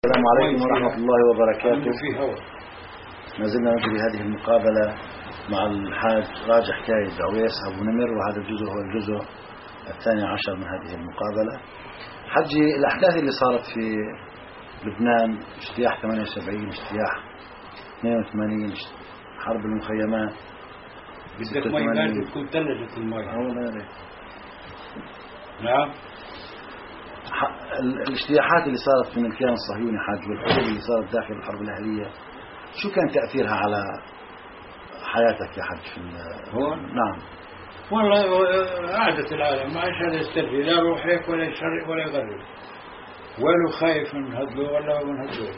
السلام عليكم ورحمة الله وبركاته. ما زلنا نجري هذه المقابلة مع الحاج راجح حكاية عويس أبو نمر، وهذا الجزء هو الجزء 12 من هذه المقابلة. حجي، الأحداث اللي صارت في لبنان، اجتياح 78، اجتياح 82، حرب المخيمات، بدك مي باردة تكون ثلجت المي. نعم. الاجتياحات اللي صارت من الكيان الصهيوني حاج، والحروب اللي صارت داخل الحرب الأهلية، شو كان تأثيرها على حياتك يا حاج في هون؟ نعم. والله قعدة العالم ما عادش هذا يسترجي، لا روح هيك ولا يشرق ولا يغرب، ولا خايف من هدول ولا من هدول.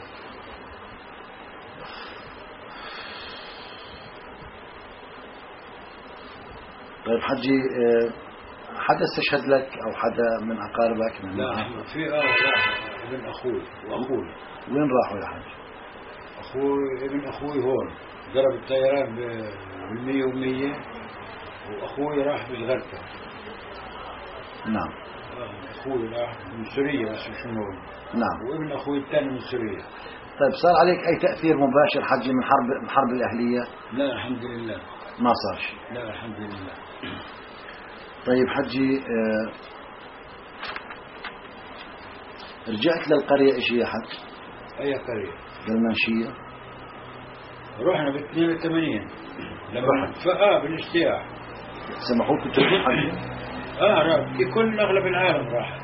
طيب حجي، حدا استشهد لك او حدا من اقاربك؟ من لا في راح ابن اخوي واخوي. وين راحوا يا حاج؟ ابن اخوي هون ضرب الطيران بال100 و100، واخوي راح بالغرفه. نعم. اخوي راح من سوريا بس شنو. نعم. وابن اخوي الثاني من سوريا. طيب صار عليك اي تاثير مباشر حجي من حرب الاهليه؟ لا الحمد لله ما صار شيء. لا الحمد لله. طيب حجي، رجعت للقرية ايش يا حج؟ اي قرية؟ للمنشية. رحنا ب82 لما رحت بالاجتياح سمحوك تروح حجي؟ في كل اغلب العالم راح.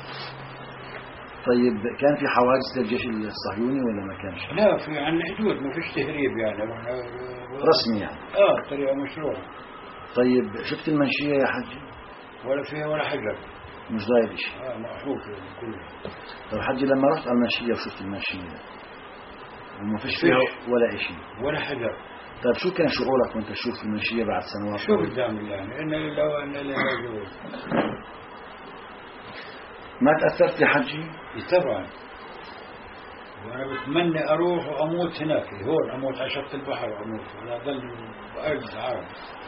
طيب كان في حوادث للجيش الصهيوني ولا ما كانش؟ لا، في عن حدود، ما فيش تهريب يعني رسمي يعني. طريقة مشروعة. طيب شفت المنشية يا حجي؟ ولا فيها ولا حجر، مش ضايل شيء. محروق كله. طيب حجي، لما رحت على المنشية وشفت المنشية وما فيش فيها ولا شيء ولا حجر، طيب شو كان شعورك وانت تشوف المنشية بعد سنوات؟ شو قدام يعني إن لله وإنا إليه راجعون. ما تأثرت يا حجي؟ طبعا، وأنا بتمنى أروح وأموت هناك، هون أموت على شط البحر وأموت، ولا أضل بأرض العرب.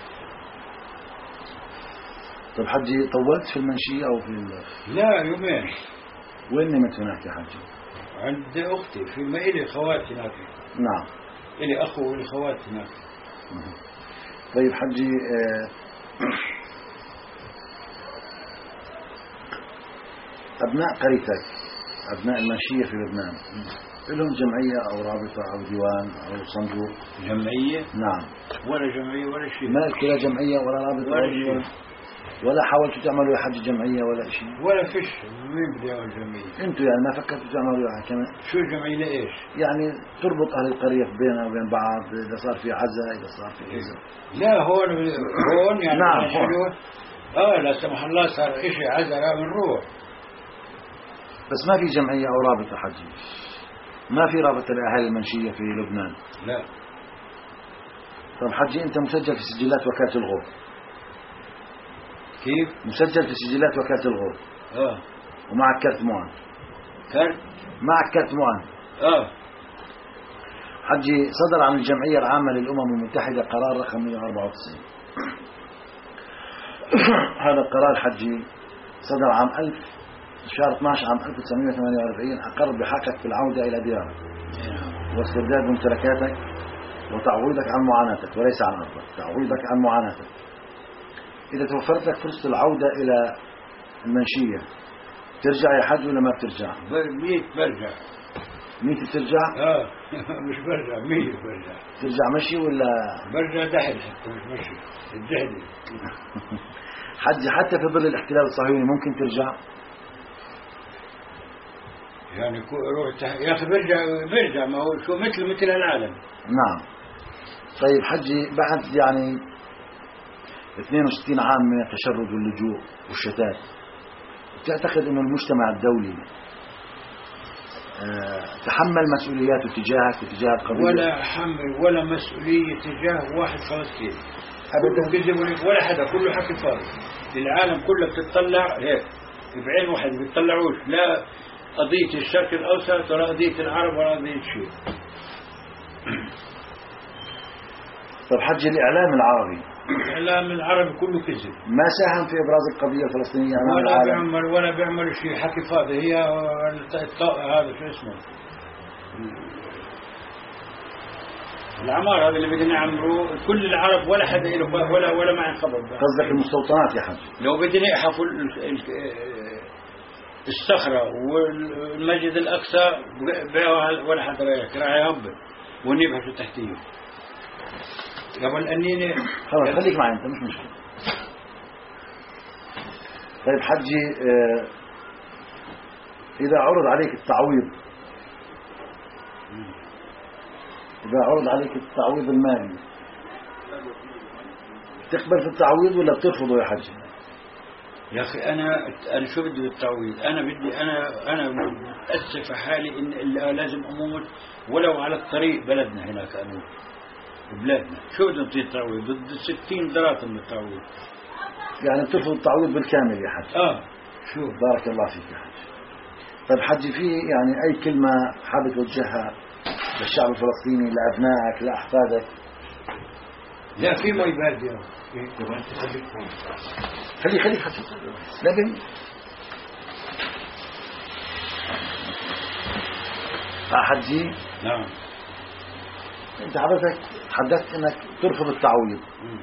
طيب حجي، طولت في المنشية أو لا، يومين. وين نمت هناك يا حجي؟ عند أختي، في ما إلي خوات هناك. نعم. إلي أخو وإلي خوات هناك. طيب حجي، أبناء قريتك، أبناء المنشية في لبنان، لهم جمعية أو رابطة أو ديوان أو صندوق؟ جمعية؟ نعم. ولا جمعية ولا شيء. ما لك لا جمعية ولا رابطة ولا شيء. ولا حاولتوا تعملوا يا حج جمعية ولا شيء؟ ولا فيش. مين بده يعمل جمعية؟ انتوا يعني ما فكرتوا تعملوا كمان؟ شو جمعية لإيش؟ يعني تربط أهل القرية بينها وبين بعض، إذا صار في عزاء، إذا صار في كذا. لا، هون يعني. نعم هون. لا سمح الله صار إشي عزاء بنروح. بس ما في جمعية أو رابطة حجي؟ ما في رابطة لأهالي المنشية في لبنان؟ لا. طب حجي، أنت مسجل في سجلات وكالة الغوث؟ كيف؟ مسجل في سجلات وكالة الغوث. ومعك كارت معن؟ كارت؟ معك كارت معن. حجي، صدر عن الجمعية العامة للأمم المتحدة قرار رقم 194. هذا القرار حجي صدر عام شهر 12 عام 1948، أقر بحقك في العودة إلى ديارك واسترداد ممتلكاتك وتعويضك عن معاناتك، وليس عن أرضك، تعويضك عن معاناتك. إذا توفرت لك فرصة العودة إلى المنشية، ترجع يا حج ولا ما بترجع؟ 100 برجع. 100 بترجع؟ مش برجع، 100 برجع. ترجع مشي ولا؟ برجع دحل حتى، مش مشي، الدحل. حج، حتى في ظل الاحتلال الصهيوني ممكن ترجع؟ يعني روح يا أخي برجع، ما هو شو مثل العالم. نعم. طيب حجي، بعد يعني 62 عام من التشرد واللجوء والشتات، تعتقد أن المجتمع الدولي تحمل مسؤولياته تجاهك وتجاه القضية؟ ولا حمل ولا مسؤولية تجاه واحد فلسطيني أبدا. كذب ولا حدا، كله حكي فاضي. العالم كله بتطلع هيك بعين واحد، بيطلعوش لا قضية الشرق الأوسط ولا قضية العرب ولا قضية شيء. طب حج، الإعلام العربي كله كذب، ما ساهم في إبراز القضية الفلسطينية أمام ولا العالم بيعمل ولا بيعمل شيء، حكي فاضي. هي هذا شو اسمه العمار هذا اللي بدنا نعمره كل العرب ولا حدا له ولا معي خبر. قصدك المستوطنات يا حاج؟ لو بدنا يحفوا الصخرة والمسجد الأقصى ولا حدا راح يهبل ونبحثوا تحتيه قبل أني خلاص خليك معي أنت مش مشكلة. طيب حجي إذا عرض عليك التعويض، إذا عرض عليك التعويض المالي تقبل في التعويض ولا بترفضه يا حجي؟ يا أخي أنا شو بدي بالتعويض؟ أنا بدي أنا متأسف حالي إن لازم أموت ولو على الطريق بلدنا هناك أموت بلادنا. شو بدي نعطيه التعويض؟ ضد 60 دراهم من التعويض. يعني بترفض التعويض بالكامل يا حجي؟ شو بارك الله فيك يا حجي. طيب حجي في يعني أي كلمة حابب توجهها للشعب الفلسطيني، لأبنائك، لأحفادك؟ لا في ما يبادي خليك حجي لكن حجي. نعم. انت حضرتك حدثت انك ترفض التعويض،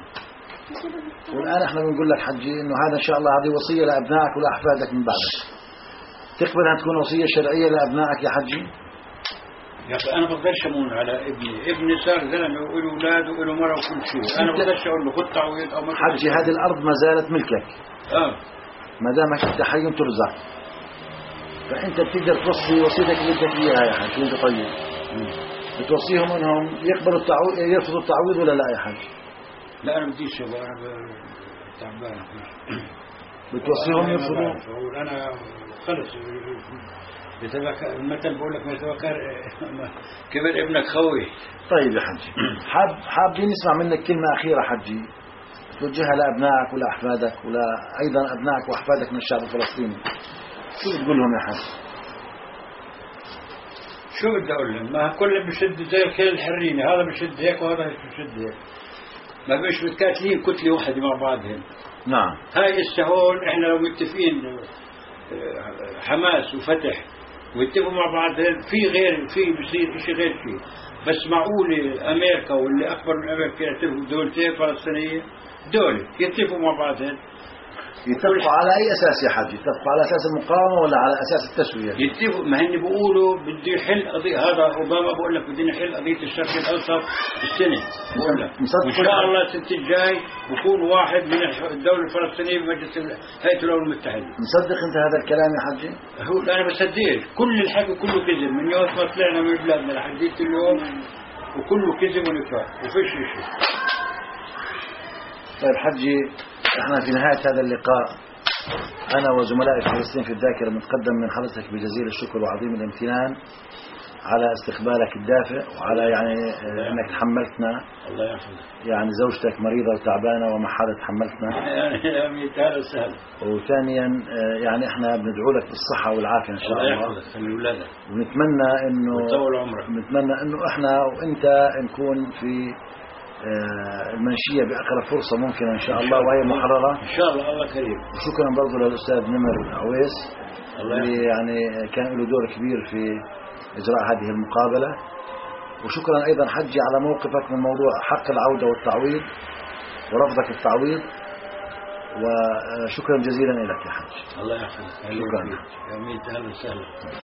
والآن احنا بنقول لك حجي انه هذا ان شاء الله هذه وصية لأبنائك ولأحفادك من بعدك. تقبل أن تكون وصية شرعية لأبنائك يا حجي؟ يا أخي أنا بقدرش أمون على ابني صار زلمة وله أولاد وله مرة وكل شيء. أنا بقدرش أقول له خذ تعويض أو ما. حجي هذه الأرض ما زالت ملكك. ما دامك أنت حي ترزق، فأنت بتقدر توصي وصيتك اللي بدك إياها يا حجي. وأنت طيب بتوصيهم أنهم يقبلوا التعويض، يرفضوا التعويض ولا لا يا حجي؟ لا أنا بديش، أنا تعبان. بتوصيهم يرفضوا؟ أنا خلص المثل بقول لك ما يتذكر كبر ابنك خوي. طيب يا حجي حابين نسمع منك كلمة أخيرة حجي توجهها لأبنائك ولأحفادك ولا أيضا أبنائك وأحفادك من الشعب الفلسطيني. شو بتقول لهم يا حجي؟ شو بدي أقول لهم؟ ما كل بشد زي الخيل الحريني، هذا بشد هيك وهذا بشد هيك، ما مش متكاتلين كتلة واحدة مع بعضهم. نعم. هاي هون احنا لو متفقين حماس وفتح ويتفقوا مع بعض في غير في بصير شيء غير شيء. بس معقول أمريكا واللي أكبر من أمريكا يعترفوا بدولتين فلسطينية؟ دولة يتفقوا مع بعض. يتفقوا على أي أساس يا حجي؟ يتفقوا على أساس المقاومة ولا على أساس التسوية؟ يتفقوا، ما هن بيقولوا بدي يحل قضية، هذا أوباما بقول لك بدنا نحل قضية الشرق الأوسط السنة، بقول لك وإن شاء الله السنة الجاي بكون واحد من الدولة الفلسطينية بمجلس هيئة الأمم المتحدة. مصدق أنت هذا الكلام يا حجي؟ هو أنا بصدقش، كل الحكي كله كذب من يوم ما طلعنا من بلادنا لحديت اليوم وكله كذب ونفاق وفيش شيء. طيب حجي احنا في نهاية هذا اللقاء أنا وزملائي في فلسطين في الذاكرة نتقدم من حضرتك بجزيل الشكر وعظيم الامتنان على استقبالك الدافئ وعلى يعني أنك تحملتنا. الله يحفظك. يعني زوجتك مريضة وتعبانة ومع حدا تحملتنا. يعني هذا سهل. وثانيا يعني احنا بندعو لك بالصحة والعافية إن شاء الله. الله يحفظك خلي ولادك. ونتمنى إنه طول عمرك. نتمنى إنه احنا وأنت نكون في المنشية بأقرب فرصة ممكنة إن شاء الله وهي محررة إن شاء الله. الله كريم. وشكرا برضو للأستاذ نمر عويس اللي يعني كان له دور كبير في إجراء هذه المقابلة. وشكرا أيضا حجي على موقفك من موضوع حق العودة والتعويض ورفضك التعويض، وشكرا جزيلا لك يا حج. الله يحفظك. شكرا. يا ميت أهلا وسهلا.